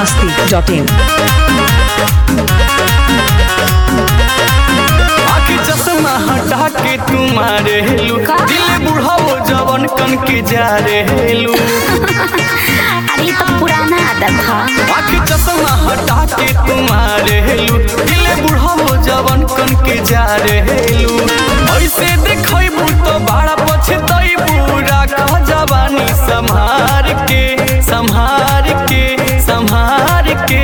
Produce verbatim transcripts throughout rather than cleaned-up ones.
masti dot in. आखी चश्मा हटा के तुम्हारे हेलू दिल बुढ़ाओ जवन कन के जा रे हेलू। अरे तो पुराना आदत है। आखी चश्मा हटा के तुम्हारे हेलू दिल बुढ़ाओ जवन कन के जा रे हेलू। ऐसे देखबू तो बड़ा पछतैबू राखा जवानी संभार के संभार के संभार के।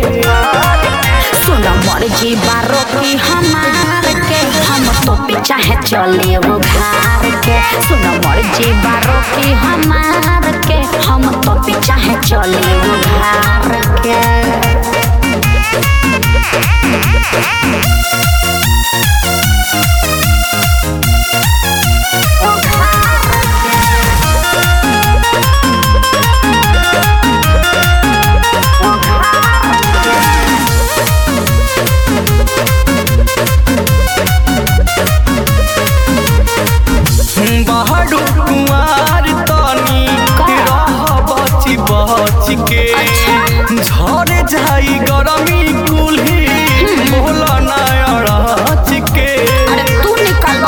सुनो मर्जी बारो की हमार के हम तो पीछा है चले वो घर के। सुनो मर्जी बारो की हमार के हम तो पीछा है चले वो घर के। बहडू कुंवार तनी रह बची बची के झड़ जाई गरमी कुल्ही बोला नायरच के। तू निकल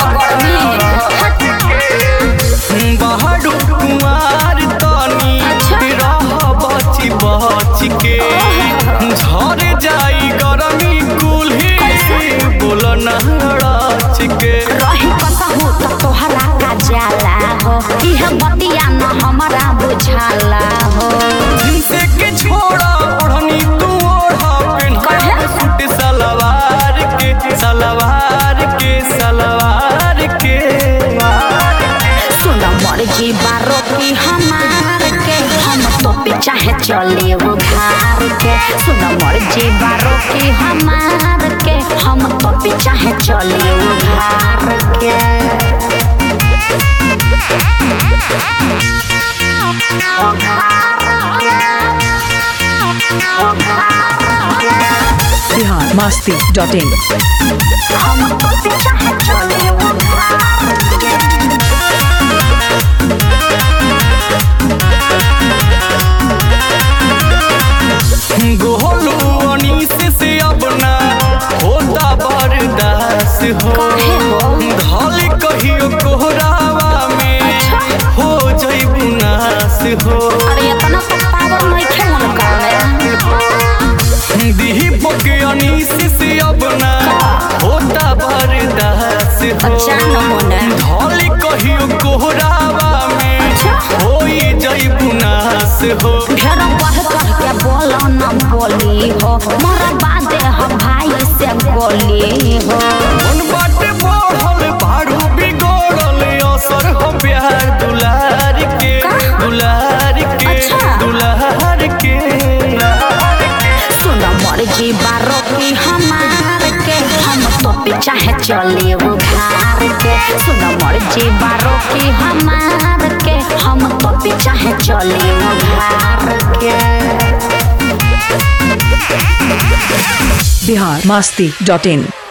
बहडू कुंवार तनी रह बची बची के झड़ जाई गरमी कुल्ही बोला नायरच के। रही कसहु तो तोहरा का जाला हो इह बतिया न हमारा बुझाला हो। जिनसे के छोड़ा ओढ़नी तू ओढ़ा पेन्हा सूट सलवार के सलवार के सलवार के। सुनो मर्जी बारो की हमार के हम तो पीछा है चले वो घर के। सुनो मर्जी बारो की हमार के हम तो पीछा है चले वो घर के। Bihar masti dot in. हम तो पीछा है चले वो घर के। गोलू अनीस से अब ना होता बर्दाश्त हो। धल कहियो कोहरावा में हो जइबू नाश हो। अरे इतना तो पावर नहीं खेल दीपक अनीस से अब ना होता बर्दाश्त हो। धल कहियो कोहरावा में होई जइबू नाश हो। ढेर बढ़ कर के बोलो न बोली हो मोरा बादे हम भाई से बोली हो। मन बाटे बढ़ल बारू बिगड़ल असर हो प्यार दुलार के दुलार के दुलार के। सुनो मर्जी बारो की हमार के हम तो पीछा है चले वो घर के। सुनो मर्जी बारो की हमार के हम तो पीछा है चले वो घर के। Bihar masti dot in.